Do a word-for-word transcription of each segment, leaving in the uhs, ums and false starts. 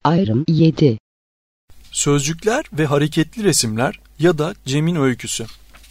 Ayrım yedi. Sözcükler ve hareketli resimler ya da Cem'in öyküsü.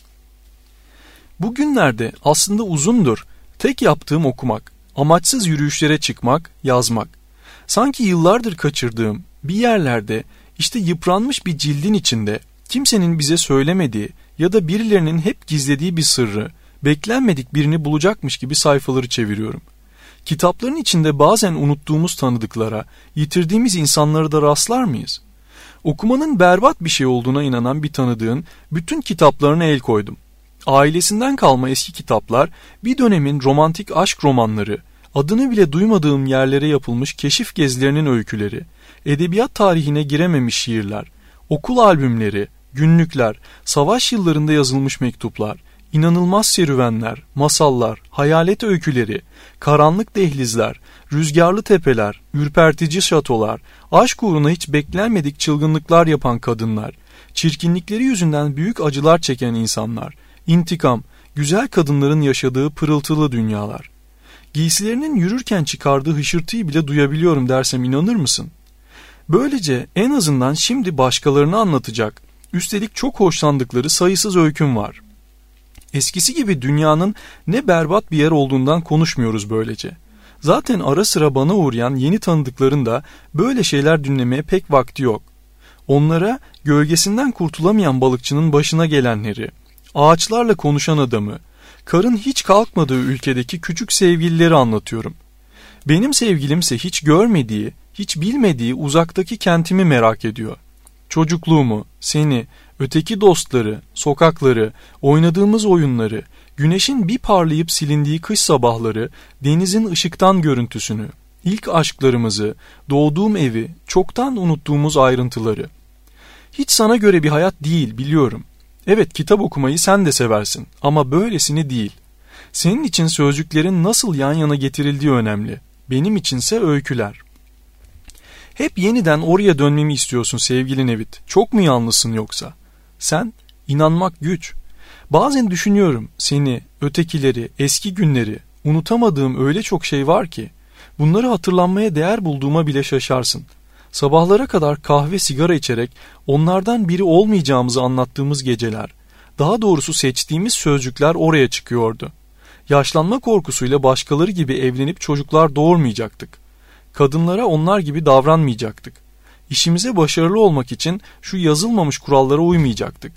Bugünlerde aslında uzundur tek yaptığım okumak, amaçsız yürüyüşlere çıkmak, yazmak. Sanki yıllardır kaçırdığım bir yerlerde işte yıpranmış bir cildin içinde kimsenin bize söylemediği ya da birilerinin hep gizlediği bir sırrı, beklenmedik birini bulacakmış gibi sayfaları çeviriyorum. Kitapların içinde bazen unuttuğumuz tanıdıklara, yitirdiğimiz insanlara da rastlar mıyız? Okumanın berbat bir şey olduğuna inanan bir tanıdığın bütün kitaplarına el koydum. Ailesinden kalma eski kitaplar, bir dönemin romantik aşk romanları, adını bile duymadığım yerlere yapılmış keşif gezilerinin öyküleri, edebiyat tarihine girememiş şiirler, okul albümleri, günlükler, savaş yıllarında yazılmış mektuplar, inanılmaz serüvenler, masallar, hayalet öyküleri, karanlık dehlizler, rüzgarlı tepeler, ürpertici şatolar, aşk uğruna hiç beklenmedik çılgınlıklar yapan kadınlar, çirkinlikleri yüzünden büyük acılar çeken insanlar, intikam, güzel kadınların yaşadığı pırıltılı dünyalar. Giysilerinin yürürken çıkardığı hışırtıyı bile duyabiliyorum dersem inanır mısın? Böylece en azından şimdi başkalarını anlatacak, üstelik çok hoşlandıkları sayısız öyküm var. Eskisi gibi dünyanın ne berbat bir yer olduğundan konuşmuyoruz böylece. Zaten ara sıra bana uğrayan yeni tanıdıkların da böyle şeyler dinlemeye pek vakti yok. Onlara gölgesinden kurtulamayan balıkçının başına gelenleri, ağaçlarla konuşan adamı, karın hiç kalkmadığı ülkedeki küçük sevgilileri anlatıyorum. Benim sevgilimse hiç görmediği, hiç bilmediği uzaktaki kentimi merak ediyor. Çocukluğumu, seni, öteki dostları, sokakları, oynadığımız oyunları, güneşin bir parlayıp silindiği kış sabahları, denizin ışıktan görüntüsünü, ilk aşklarımızı, doğduğum evi, çoktan unuttuğumuz ayrıntıları. Hiç sana göre bir hayat değil biliyorum. Evet, kitap okumayı sen de seversin ama böylesini değil. Senin için sözcüklerin nasıl yan yana getirildiği önemli. Benim içinse öyküler. Hep yeniden oraya dönmemi istiyorsun sevgili Nevit. Çok mu yalnızsın yoksa? Sen, inanmak güç. Bazen düşünüyorum seni, ötekileri, eski günleri, unutamadığım öyle çok şey var ki, bunları hatırlanmaya değer bulduğuma bile şaşarsın. Sabahlara kadar kahve sigara içerek onlardan biri olmayacağımızı anlattığımız geceler, daha doğrusu seçtiğimiz sözcükler oraya çıkıyordu. Yaşlanma korkusuyla başkaları gibi evlenip çocuklar doğurmayacaktık. Kadınlara onlar gibi davranmayacaktık. İşimize başarılı olmak için şu yazılmamış kurallara uymayacaktık.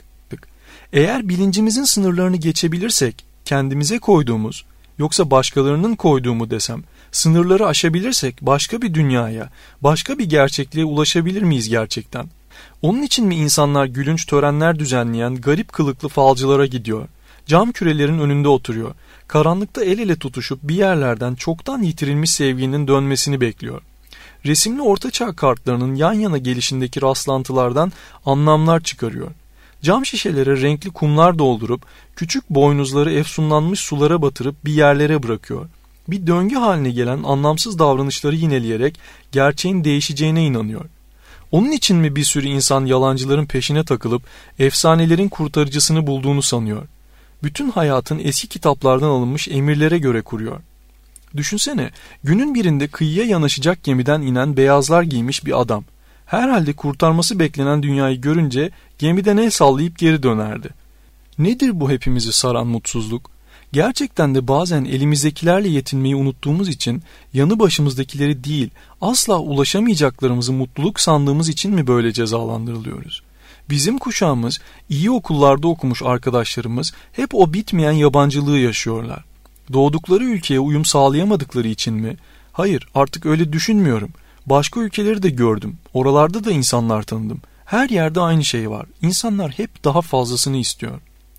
Eğer bilincimizin sınırlarını geçebilirsek, kendimize koyduğumuz, yoksa başkalarının koyduğu mu desem, sınırları aşabilirsek başka bir dünyaya, başka bir gerçekliğe ulaşabilir miyiz gerçekten? Onun için mi insanlar gülünç törenler düzenleyen garip kılıklı falcılara gidiyor? Cam kürelerin önünde oturuyor. Karanlıkta el ele tutuşup bir yerlerden çoktan yitirilmiş sevginin dönmesini bekliyor. Resimli ortaçağ kartlarının yan yana gelişindeki rastlantılardan anlamlar çıkarıyor. Cam şişelere renkli kumlar doldurup küçük boynuzları efsunlanmış sulara batırıp bir yerlere bırakıyor. Bir döngü haline gelen anlamsız davranışları yineleyerek gerçeğin değişeceğine inanıyor. Onun için mi bir sürü insan yalancıların peşine takılıp efsanelerin kurtarıcısını bulduğunu sanıyor? Bütün hayatın eski kitaplardan alınmış emirlere göre kuruyor. Düşünsene, günün birinde kıyıya yanaşacak gemiden inen beyazlar giymiş bir adam. Herhalde kurtarması beklenen dünyayı görünce gemiden el sallayıp geri dönerdi. Nedir bu hepimizi saran mutsuzluk? Gerçekten de bazen elimizdekilerle yetinmeyi unuttuğumuz için, yanı başımızdakileri değil, asla ulaşamayacaklarımızı mutluluk sandığımız için mi böyle cezalandırılıyoruz? Bizim kuşağımız, iyi okullarda okumuş arkadaşlarımız hep o bitmeyen yabancılığı yaşıyorlar. Doğdukları ülkeye uyum sağlayamadıkları için mi? Hayır, artık öyle düşünmüyorum. Başka ülkeleri de gördüm. Oralarda da insanlar tanıdım. Her yerde aynı şey var. İnsanlar hep daha fazlasını istiyor.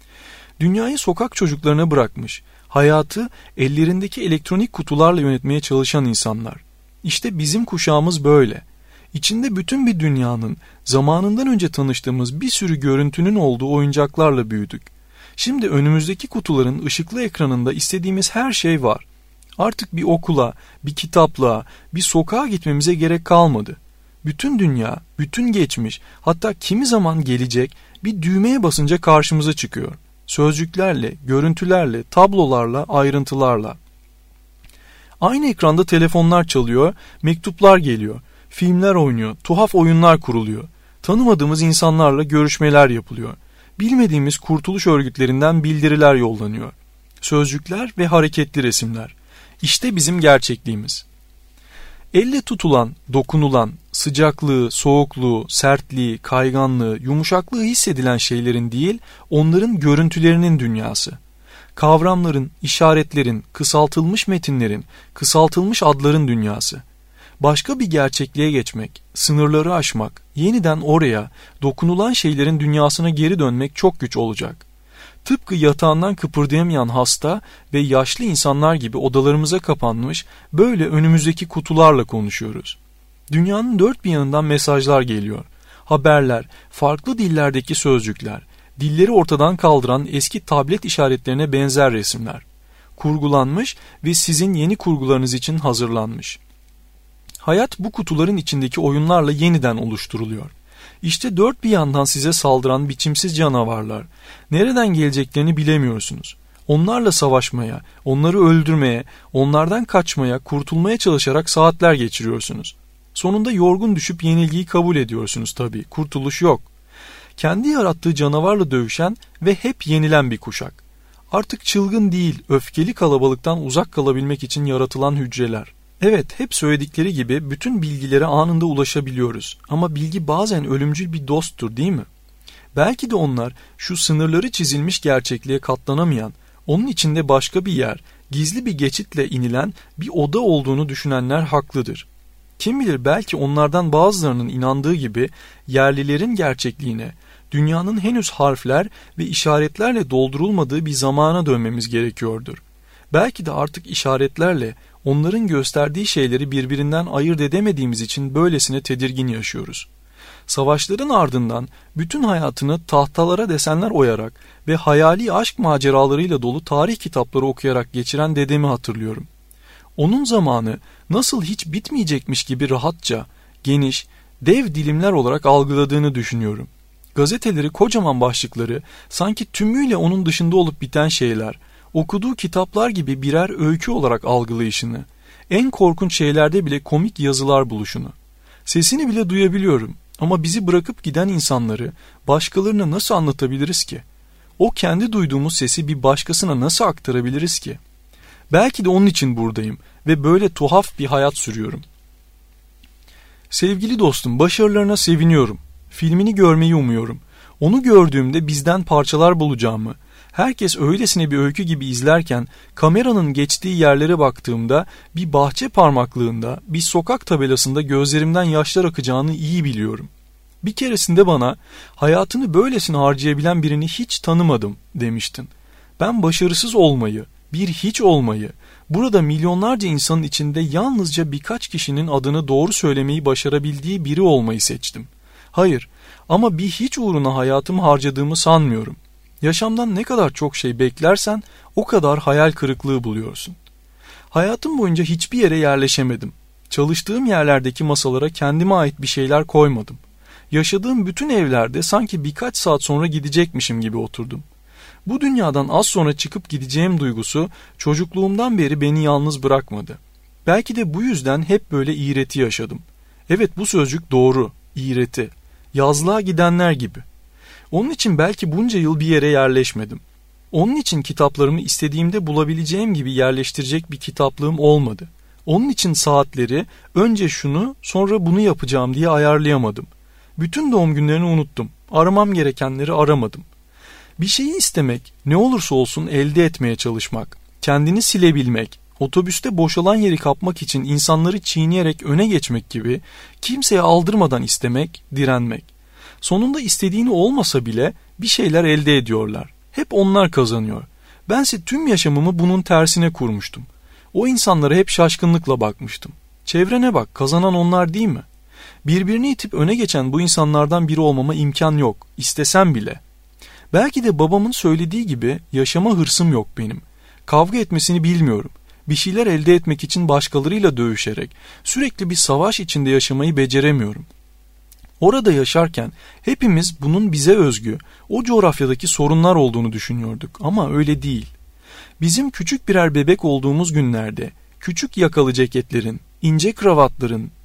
Dünyayı sokak çocuklarına bırakmış, hayatı ellerindeki elektronik kutularla yönetmeye çalışan insanlar. İşte bizim kuşağımız böyle. İçinde bütün bir dünyanın, zamanından önce tanıştığımız bir sürü görüntünün olduğu oyuncaklarla büyüdük. Şimdi önümüzdeki kutuların ışıklı ekranında istediğimiz her şey var. Artık bir okula, bir kitaplığa, bir sokağa gitmemize gerek kalmadı. Bütün dünya, bütün geçmiş, hatta kimi zaman gelecek bir düğmeye basınca karşımıza çıkıyor. Sözcüklerle, görüntülerle, tablolarla, ayrıntılarla. Aynı ekranda telefonlar çalıyor, mektuplar geliyor. Filmler oynuyor, tuhaf oyunlar kuruluyor. Tanımadığımız insanlarla görüşmeler yapılıyor. Bilmediğimiz kurtuluş örgütlerinden bildiriler yollanıyor. Sözcükler ve hareketli resimler. İşte bizim gerçekliğimiz. Elle tutulan, dokunulan, sıcaklığı, soğukluğu, sertliği, kayganlığı, yumuşaklığı hissedilen şeylerin değil, onların görüntülerinin dünyası. Kavramların, işaretlerin, kısaltılmış metinlerin, kısaltılmış adların dünyası. Başka bir gerçekliğe geçmek, sınırları aşmak, yeniden oraya, dokunulan şeylerin dünyasına geri dönmek çok güç olacak. Tıpkı yatağından kıpırdayamayan hasta ve yaşlı insanlar gibi odalarımıza kapanmış, böyle önümüzdeki kutularla konuşuyoruz. Dünyanın dört bir yanından mesajlar geliyor. Haberler, farklı dillerdeki sözcükler, dilleri ortadan kaldıran eski tablet işaretlerine benzer resimler. Kurgulanmış ve sizin yeni kurgularınız için hazırlanmış. Hayat bu kutuların içindeki oyunlarla yeniden oluşturuluyor. İşte dört bir yandan size saldıran biçimsiz canavarlar. Nereden geleceklerini bilemiyorsunuz. Onlarla savaşmaya, onları öldürmeye, onlardan kaçmaya, kurtulmaya çalışarak saatler geçiriyorsunuz. Sonunda yorgun düşüp yenilgiyi kabul ediyorsunuz tabii. Kurtuluş yok. Kendi yarattığı canavarla dövüşen ve hep yenilen bir kuşak. Artık çılgın değil, öfkeli kalabalıktan uzak kalabilmek için yaratılan hücreler. Evet, hep söyledikleri gibi bütün bilgilere anında ulaşabiliyoruz. Ama bilgi bazen ölümcül bir dosttur, değil mi? Belki de onlar şu sınırları çizilmiş gerçekliğe katlanamayan, onun içinde başka bir yer, gizli bir geçitle inilen bir oda olduğunu düşünenler haklıdır. Kim bilir, belki onlardan bazılarının inandığı gibi yerlilerin gerçekliğine, dünyanın henüz harfler ve işaretlerle doldurulmadığı bir zamana dönmemiz gerekiyordur. Belki de artık işaretlerle onların gösterdiği şeyleri birbirinden ayırt edemediğimiz için böylesine tedirgin yaşıyoruz. Savaşların ardından bütün hayatını tahtalara desenler oyarak ve hayali aşk maceralarıyla dolu tarih kitapları okuyarak geçiren dedemi hatırlıyorum. Onun zamanı nasıl hiç bitmeyecekmiş gibi rahatça, geniş, dev dilimler olarak algıladığını düşünüyorum. Gazeteleri, kocaman başlıkları, sanki tümüyle onun dışında olup biten şeyler, okuduğu kitaplar gibi birer öykü olarak algılayışını, en korkunç şeylerde bile komik yazılar buluşunu. Sesini bile duyabiliyorum ama bizi bırakıp giden insanları başkalarına nasıl anlatabiliriz ki? O kendi duyduğumuz sesi bir başkasına nasıl aktarabiliriz ki? Belki de onun için buradayım ve böyle tuhaf bir hayat sürüyorum. Sevgili dostum, başarılarına seviniyorum. Filmini görmeyi umuyorum. Onu gördüğümde bizden parçalar bulacağımı, herkes öylesine bir öykü gibi izlerken kameranın geçtiği yerlere baktığımda bir bahçe parmaklığında, bir sokak tabelasında gözlerimden yaşlar akacağını iyi biliyorum. Bir keresinde bana hayatını böylesine harcayabilen birini hiç tanımadım demiştin. Ben başarısız olmayı, bir hiç olmayı, burada milyonlarca insanın içinde yalnızca birkaç kişinin adını doğru söylemeyi başarabildiği biri olmayı seçtim. Hayır, ama bir hiç uğruna hayatımı harcadığımı sanmıyorum. Yaşamdan ne kadar çok şey beklersen o kadar hayal kırıklığı buluyorsun. Hayatım boyunca hiçbir yere yerleşemedim. Çalıştığım yerlerdeki masalara kendime ait bir şeyler koymadım. Yaşadığım bütün evlerde sanki birkaç saat sonra gidecekmişim gibi oturdum. Bu dünyadan az sonra çıkıp gideceğim duygusu çocukluğumdan beri beni yalnız bırakmadı. Belki de bu yüzden hep böyle iğreti yaşadım. Evet, bu sözcük doğru, iğreti. Yazlığa gidenler gibi. Onun için belki bunca yıl bir yere yerleşmedim. Onun için kitaplarımı istediğimde bulabileceğim gibi yerleştirecek bir kitaplığım olmadı. Onun için saatleri önce şunu sonra bunu yapacağım diye ayarlayamadım. Bütün doğum günlerini unuttum. Aramam gerekenleri aramadım. Bir şeyi istemek, ne olursa olsun elde etmeye çalışmak, kendini silebilmek, otobüste boşalan yeri kapmak için insanları çiğneyerek öne geçmek gibi kimseye aldırmadan istemek, direnmek. Sonunda istediğini olmasa bile bir şeyler elde ediyorlar. Hep onlar kazanıyor. Bense tüm yaşamımı bunun tersine kurmuştum. O insanlara hep şaşkınlıkla bakmıştım. Çevrene bak, kazanan onlar değil mi? Birbirini itip öne geçen bu insanlardan biri olmama imkan yok, istesem bile. Belki de babamın söylediği gibi yaşama hırsım yok benim. Kavga etmesini bilmiyorum. Bir şeyler elde etmek için başkalarıyla dövüşerek sürekli bir savaş içinde yaşamayı beceremiyorum. Orada yaşarken hepimiz bunun bize özgü, o coğrafyadaki sorunlar olduğunu düşünüyorduk ama öyle değil. Bizim küçük birer bebek olduğumuz günlerde küçük yakalı ceketlerin, ince kravatların,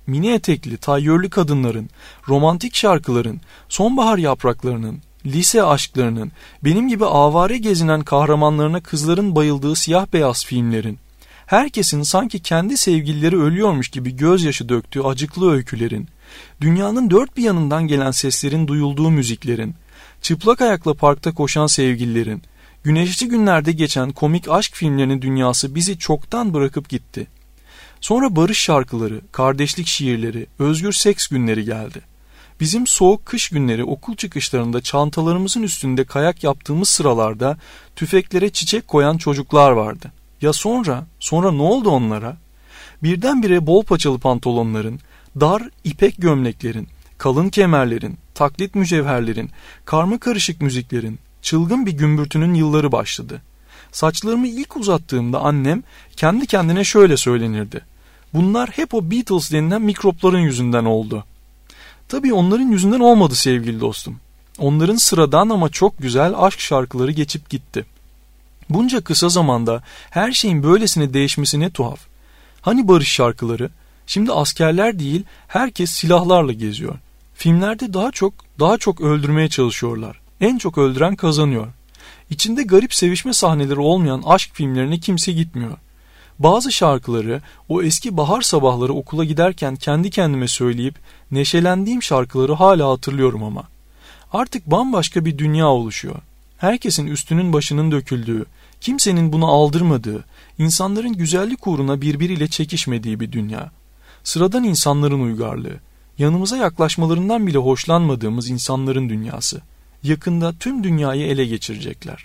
mini etekli, tayyörlü kadınların, romantik şarkıların, sonbahar yapraklarının, lise aşklarının, benim gibi avare gezinen kahramanlarına kızların bayıldığı siyah beyaz filmlerin, herkesin sanki kendi sevgilileri ölüyormuş gibi gözyaşı döktüğü acıklı öykülerin, dünyanın dört bir yanından gelen seslerin duyulduğu müziklerin, çıplak ayakla parkta koşan sevgililerin, güneşli günlerde geçen komik aşk filmlerinin dünyası bizi çoktan bırakıp gitti. Sonra barış şarkıları, kardeşlik şiirleri, özgür seks günleri geldi. Bizim soğuk kış günleri okul çıkışlarında çantalarımızın üstünde kayak yaptığımız sıralarda tüfeklere çiçek koyan çocuklar vardı. Ya sonra, sonra ne oldu onlara? Birdenbire bol paçalı pantolonların, dar ipek gömleklerin, kalın kemerlerin, taklit mücevherlerin, karma karışık müziklerin, çılgın bir gümbürtünün yılları başladı. Saçlarımı ilk uzattığımda annem kendi kendine şöyle söylenirdi: bunlar hep o Beatles denilen mikropların yüzünden oldu. Tabii onların yüzünden olmadı sevgili dostum. Onların sıradan ama çok güzel aşk şarkıları geçip gitti. Bunca kısa zamanda her şeyin böylesine değişmesi ne tuhaf. Hani barış şarkıları? Şimdi askerler değil, herkes silahlarla geziyor. Filmlerde daha çok, daha çok öldürmeye çalışıyorlar. En çok öldüren kazanıyor. İçinde garip sevişme sahneleri olmayan aşk filmlerine kimse gitmiyor. Bazı şarkıları, o eski bahar sabahları okula giderken kendi kendime söyleyip neşelendiğim şarkıları hala hatırlıyorum ama. Artık bambaşka bir dünya oluşuyor. Herkesin üstünün başının döküldüğü, kimsenin buna aldırmadığı, insanların güzellik uğruna birbiriyle çekişmediği bir dünya. Sıradan insanların uygarlığı, yanımıza yaklaşmalarından bile hoşlanmadığımız insanların dünyası. Yakında tüm dünyayı ele geçirecekler.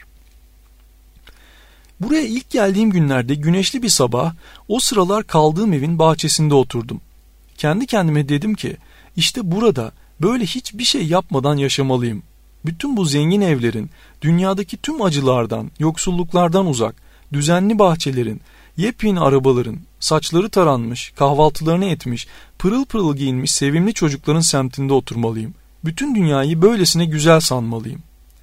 Buraya ilk geldiğim günlerde güneşli bir sabah, o sıralar kaldığım evin bahçesinde oturdum. Kendi kendime dedim ki, işte burada böyle hiçbir şey yapmadan yaşamalıyım. Bütün bu zengin evlerin, dünyadaki tüm acılardan, yoksulluklardan uzak, düzenli bahçelerin, yepyeni arabaların, saçları taranmış, kahvaltılarını etmiş, pırıl pırıl giyinmiş sevimli çocukların semtinde oturmalıyım. Bütün dünyayı böylesine güzel sanmalıyım.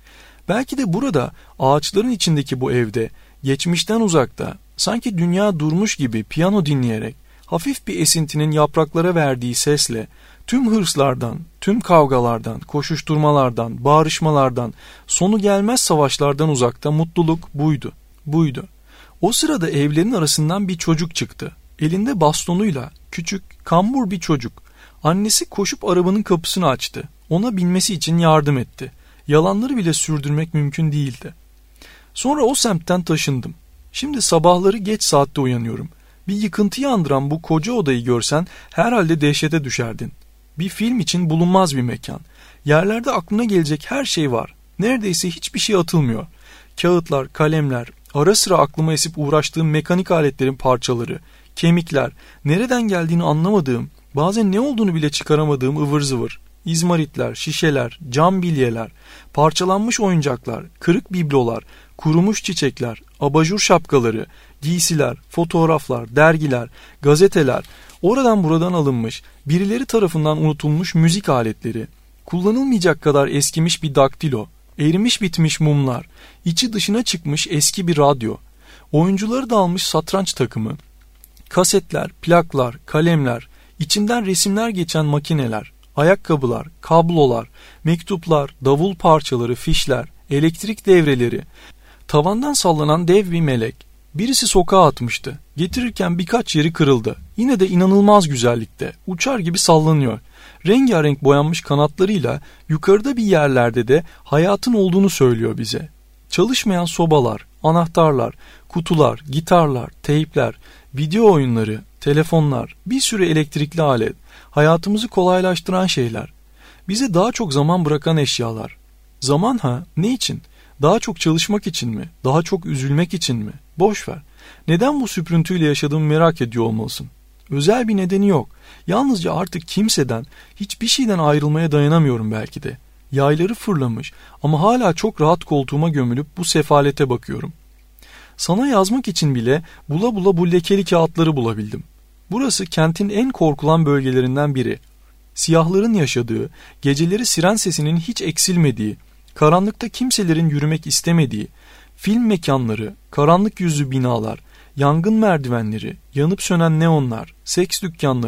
Belki de burada, ağaçların içindeki bu evde, geçmişten uzakta, sanki dünya durmuş gibi piyano dinleyerek, hafif bir esintinin yapraklara verdiği sesle, tüm hırslardan, tüm kavgalardan, koşuşturmalardan, bağrışmalardan, sonu gelmez savaşlardan uzakta mutluluk buydu, buydu. O sırada evlerin arasından bir çocuk çıktı. Elinde bastonuyla, küçük, kambur bir çocuk. Annesi koşup arabanın kapısını açtı. Ona binmesi için yardım etti. Yalanları bile sürdürmek mümkün değildi. Sonra o semtten taşındım. Şimdi sabahları geç saatte uyanıyorum. Bir yıkıntıyı andıran bu koca odayı görsen herhalde dehşete düşerdin. Bir film için bulunmaz bir mekan. Yerlerde aklına gelecek her şey var. Neredeyse hiçbir şey atılmıyor. Kağıtlar, kalemler, ara sıra aklıma esip uğraştığım mekanik aletlerin parçaları, kemikler, nereden geldiğini anlamadığım, bazen ne olduğunu bile çıkaramadığım ıvır zıvır, izmaritler, şişeler, cam bilyeler, parçalanmış oyuncaklar, kırık biblolar, kurumuş çiçekler, abajur şapkaları, giysiler, fotoğraflar, dergiler, gazeteler, oradan buradan alınmış, birileri tarafından unutulmuş müzik aletleri, kullanılmayacak kadar eskimiş bir daktilo, erimiş bitmiş mumlar, içi dışına çıkmış eski bir radyo, oyuncuları dalmış satranç takımı, kasetler, plaklar, kalemler, içinden resimler geçen makineler, ayakkabılar, kablolar, mektuplar, davul parçaları, fişler, elektrik devreleri, tavandan sallanan dev bir melek. Birisi sokağa atmıştı. Getirirken birkaç yeri kırıldı. Yine de inanılmaz güzellikte. Uçar gibi sallanıyor. Rengarenk boyanmış kanatlarıyla yukarıda bir yerlerde de hayatın olduğunu söylüyor bize. Çalışmayan sobalar, anahtarlar, kutular, gitarlar, teypler, video oyunları, telefonlar, bir sürü elektrikli alet, hayatımızı kolaylaştıran şeyler. Bize daha çok zaman bırakan eşyalar. Zaman ha? Ne için? Daha çok çalışmak için mi? Daha çok üzülmek için mi? Boş ver. Neden bu süprüntüyle yaşadığımı merak ediyor olmalısın. Özel bir nedeni yok. Yalnızca artık kimseden, hiçbir şeyden ayrılmaya dayanamıyorum belki de. Yayları fırlamış ama hala çok rahat koltuğuma gömülüp bu sefalete bakıyorum. Sana yazmak için bile bula bula bu lekeli kağıtları bulabildim. Burası kentin en korkulan bölgelerinden biri. Siyahların yaşadığı, geceleri siren sesinin hiç eksilmediği, karanlıkta kimselerin yürümek istemediği, film mekanları, karanlık yüzlü binalar, yangın merdivenleri, yanıp sönen neonlar, seks dükkanları,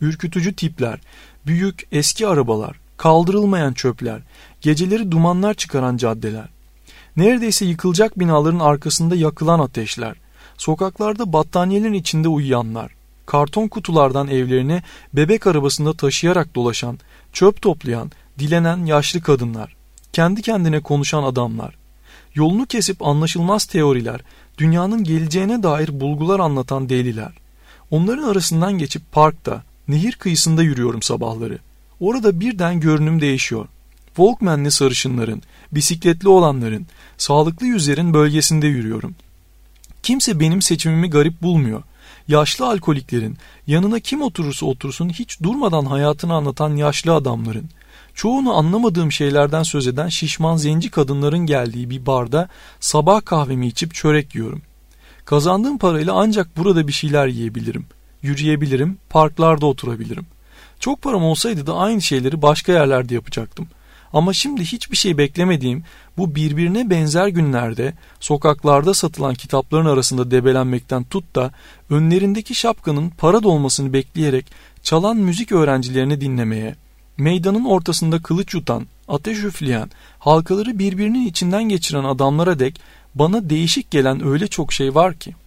ürkütücü tipler, büyük eski arabalar, kaldırılmayan çöpler, geceleri dumanlar çıkaran caddeler. Neredeyse yıkılacak binaların arkasında yakılan ateşler, sokaklarda battaniyelerin içinde uyuyanlar, karton kutulardan evlerine bebek arabasında taşıyarak dolaşan, çöp toplayan, dilenen yaşlı kadınlar, kendi kendine konuşan adamlar, yolunu kesip anlaşılmaz teoriler, dünyanın geleceğine dair bulgular anlatan deliler. Onların arasından geçip parkta, nehir kıyısında yürüyorum sabahları. Orada birden görünüm değişiyor. Walkman'li sarışınların, bisikletli olanların, sağlıklı yüzlerin bölgesinde yürüyorum. Kimse benim seçimimi garip bulmuyor. Yaşlı alkoliklerin, yanına kim oturursa otursun hiç durmadan hayatını anlatan yaşlı adamların, çoğunu anlamadığım şeylerden söz eden şişman zenci kadınların geldiği bir barda sabah kahvemi içip çörek yiyorum. Kazandığım parayla ancak burada bir şeyler yiyebilirim, yürüyebilirim, parklarda oturabilirim. Çok param olsaydı da aynı şeyleri başka yerlerde yapacaktım. Ama şimdi hiçbir şey beklemediğim bu birbirine benzer günlerde sokaklarda satılan kitapların arasında debelenmekten tut da önlerindeki şapkanın para dolmasını bekleyerek çalan müzik öğrencilerini dinlemeye, meydanın ortasında kılıç yutan, ateş üfleyen, halkaları birbirinin içinden geçiren adamlara dek bana değişik gelen öyle çok şey var ki.